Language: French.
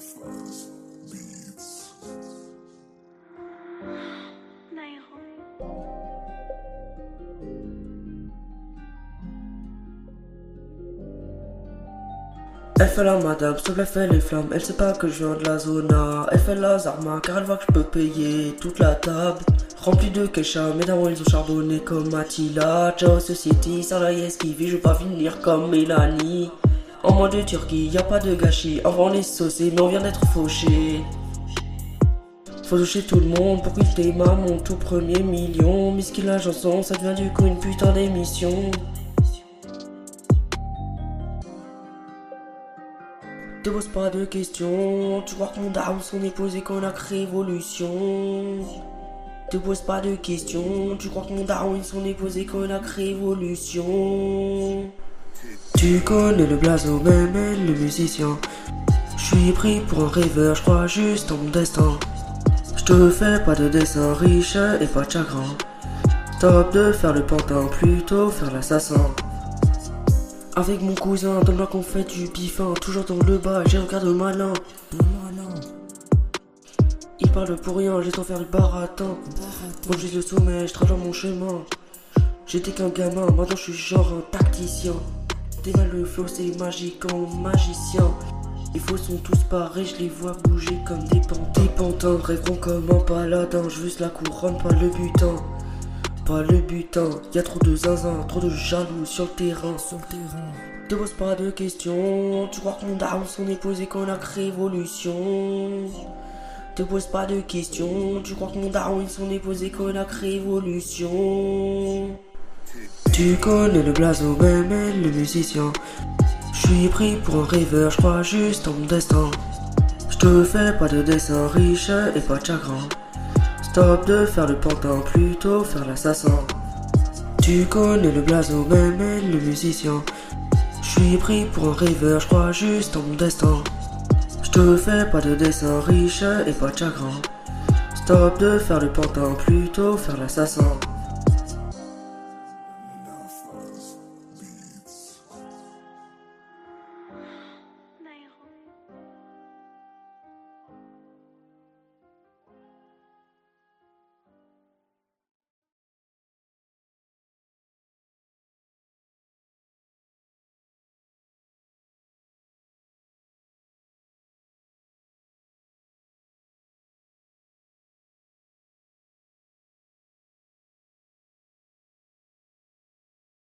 Butterflies Beats. Elle fait la madame, s'il te plaît fais les flammes. Elle sait pas que je viens de la zona. Elle fait la zarma car elle voit que je peux payer toute la table. Remplie de Kesha, mes darons ils ont charbonné comme Attila. Ciao Society, Sarayes qui vit, je veux pas finir comme Mélanie. En mode de Turquie, y a pas de gâchis. En vrai on est saucé, mais on vient d'être fauché. Faut toucher tout le monde pour qu'il démarre mon tout premier million. Miskin la chanson, ça devient du coup une putain d'émission. Te pose pas de questions, tu crois que mon daron s'en est posé quand on a créé Révolution. Te pose pas de questions, tu crois que mon daron il s'en est posé quand on a créé Révolution. Tu connais le blason, même elle, le musicien. J'suis pris pour un rêveur, j'crois juste en mon destin. J'te fais pas de dessin riche et pas de chagrin. Stop de faire le pantin, plutôt faire l'assassin. Avec mon cousin, donne-moi qu'on fait du bifin. Toujours dans le bas, j'ai regardé au malin. Il parle pour rien, j'ai tant faire le baratin. Moi j'ai le sommet, je traverse mon chemin. J'étais qu'un gamin, maintenant je suis genre un tacticien. Déval le flow, c'est magique en magicien. Les faux sont tous pareils, je les vois bouger comme des pantins. Des pantins rêveront comme un paladin. Je veux la couronne, pas le butin. Pas le butin, y'a trop de zinzin, trop de jaloux sur le terrain. Te pose pas de questions, tu crois que mon daron s'en est posé quand on a créé Révolution. Te pose pas de questions, tu crois que mon daron il s'en est posé quand on a créé Révolution. Tu connais le blason, même elle, le musicien. J'suis pris pour un rêveur, j'crois juste en mon destin. J'te fais pas de dessin riche et pas de chagrin. Stop de faire le pantin, plutôt faire l'assassin. Tu connais le blason, même elle, le musicien. J'suis pris pour un rêveur, j'crois juste en mon destin. J'te fais pas de dessin riche et pas de chagrin. Stop de faire le pantin, plutôt faire l'assassin.